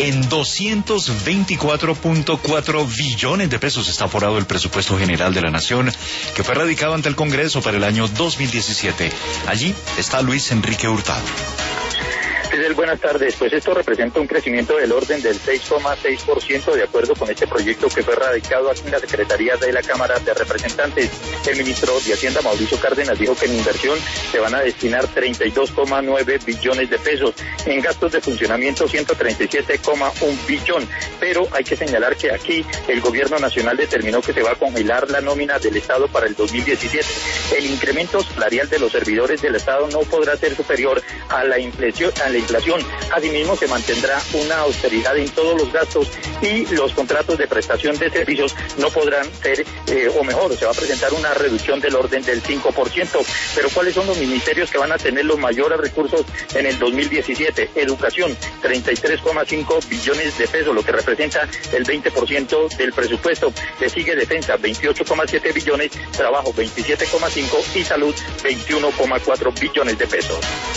En 224.4 billones de pesos está forado el presupuesto general de la Nación, que fue radicado ante el Congreso para el año 2017. Allí está Luis Enrique Hurtado. Buenas tardes. Pues esto representa un crecimiento del orden del 6,6% de acuerdo con este proyecto que fue radicado aquí en la Secretaría de la Cámara de Representantes. El ministro de Hacienda, Mauricio Cárdenas, dijo que en inversión se van a destinar 32,9 billones de pesos. En gastos de funcionamiento, 137,1 billón. Pero hay que señalar que aquí el Gobierno Nacional determinó que se va a congelar la nómina del Estado para el 2017. El incremento salarial de los servidores del Estado no podrá ser superior a la inflación. Asimismo, se mantendrá una austeridad en todos los gastos y los contratos de prestación de servicios no podrán ser, o mejor, se va a presentar una reducción del orden del 5%. Pero ¿cuáles son los ministerios que van a tener los mayores recursos en el 2017? Educación, 33,5 billones de pesos, lo que representa el 20% del presupuesto. Le sigue Defensa, 28,7 billones, Trabajo, 27,5 y Salud, 21,4 billones de pesos.